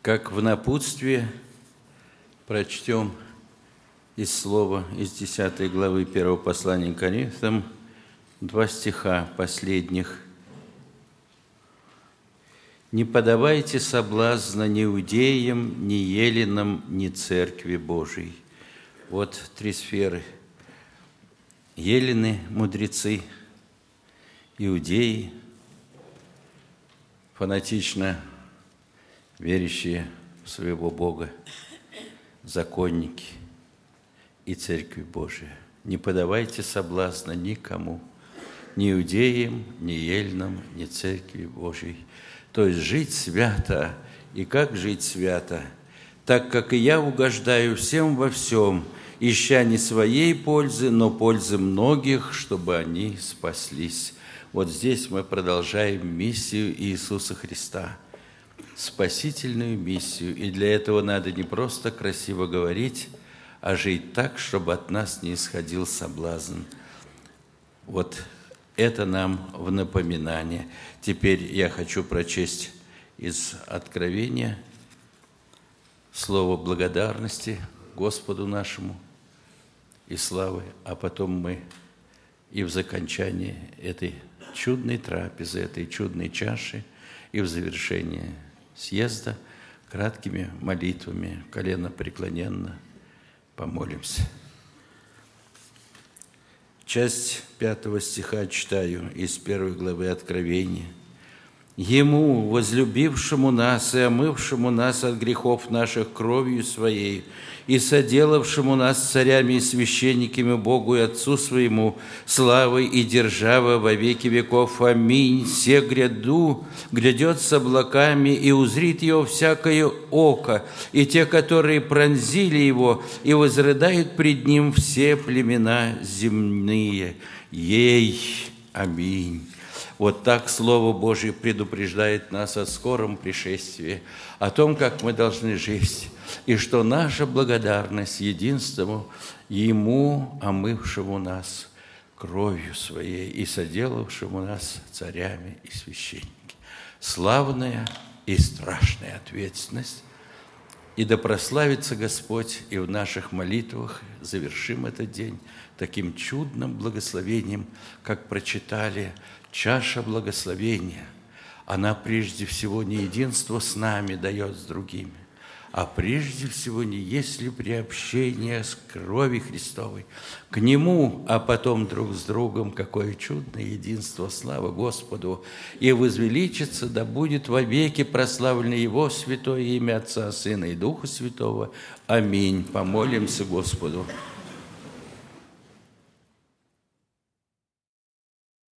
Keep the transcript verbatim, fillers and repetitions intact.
Как в напутствии прочтем из слова из десятой главы первого послания к Коринфянам два стиха последних. «Не подавайте соблазна ни иудеям, ни еленам, ни церкви Божией». Вот три сферы. Елены, мудрецы, иудеи, фанатично верящие в своего Бога, законники и Церковь Божия. Не подавайте соблазна никому, ни иудеям, ни еленам, ни Церкви Божией. То есть жить свято. И как жить свято? Так как и я угождаю всем во всем, ища не своей пользы, но пользы многих, чтобы они спаслись. Вот здесь мы продолжаем миссию Иисуса Христа, спасительную миссию. И для этого надо не просто красиво говорить, а жить так, чтобы от нас не исходил соблазн. Вот это нам в напоминание. Теперь я хочу прочесть из Откровения слово благодарности Господу нашему и славы, а потом мы и в закончании этой чудной трапезы, этой чудной чаши, и в завершении съезда краткими молитвами, коленопреклоненно помолимся. Часть пятого стиха читаю из первой главы Откровения. «Ему, возлюбившему нас и омывшему нас от грехов наших кровью Своей, и соделавшему нас царями и священниками Богу и Отцу Своему, славой и держава во веки веков. Аминь. Се гряду, грядет с облаками, и узрит его всякое око, и те, которые пронзили его, и возрыдают пред ним все племена земные. Ей. Аминь». Вот так Слово Божие предупреждает нас о скором пришествии, о том, как мы должны жить, и что наша благодарность единственному Ему, омывшему нас кровью Своей и соделавшему нас царями и священниками. Славная и страшная ответственность. И да прославится Господь и в наших молитвах. Завершим этот день таким чудным благословением, как прочитали. Чаша благословения, она прежде всего не единство с нами дает с другими, а прежде всего не есть ли приобщение с крови Христовой к Нему, а потом друг с другом. Какое чудное единство! Слава Господу! И возвеличится, да будет вовеки прославлено Его святое имя Отца, Сына и Духа Святого. Аминь. Помолимся Господу.